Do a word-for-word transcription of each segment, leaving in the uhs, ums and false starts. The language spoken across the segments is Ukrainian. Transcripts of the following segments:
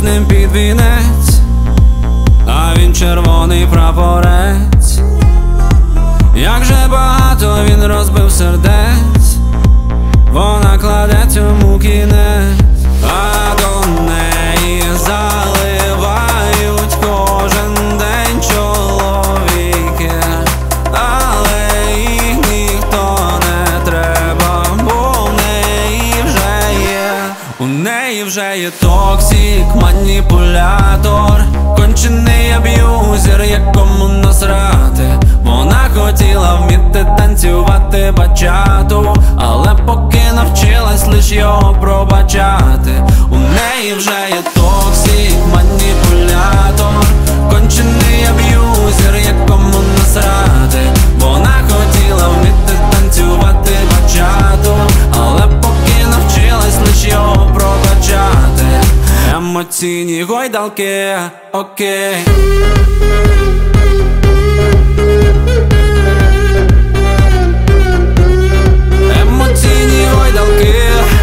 ним під вінець, а він червоний прапорець. Як же багато він розбив сердець, вона кладе цьому кінець. А до неї заливають кожен день чоловіки, але їх ніхто не треба, бо в неї вже є, у неї вже є токсик, маніпулятор, кончений аб'юзер, якому насрати. Вона хотіла вміти танцювати бачату, але поки навчилась лиш його пробачати. У неї вже є токсик, маніпулятор, кончений аб'юзер, якому насрати. Вона хотіла вміти танцювати бачату, але поки навчилась лиш його пробачати. Емоційні гойдалки, окей. Емоційні гойдалки.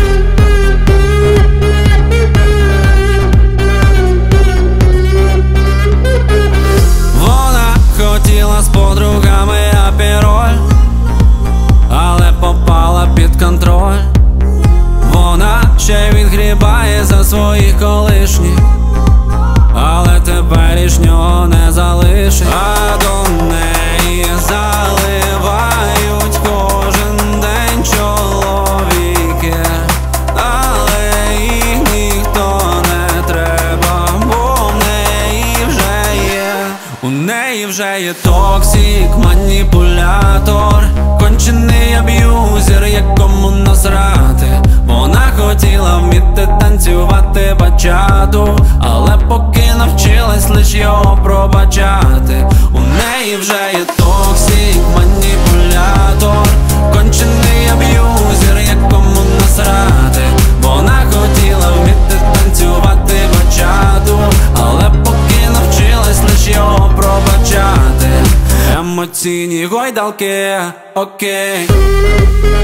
Вона хотіла з подругами апіроль, але попала під контроль. Вона ще відгрібає за своїх колишніх, але теперішнього не залишить. А до неї заливають кожен день чоловіки, але їх ніхто не треба, бо в неї вже є, у неї вже є токсик, маніпулятор, кончений аб'юзер, якому насрати. Вона хотіла вміти танцювати бачату, але поки навчилась лиш його пробачати. У неї вже є токсик, маніпулятор, кончений аб'юзер, якому насрати. Вона хотіла вміти танцювати бачату, але поки навчилась лиш його пробачати. Емоційні гойдалки, окей.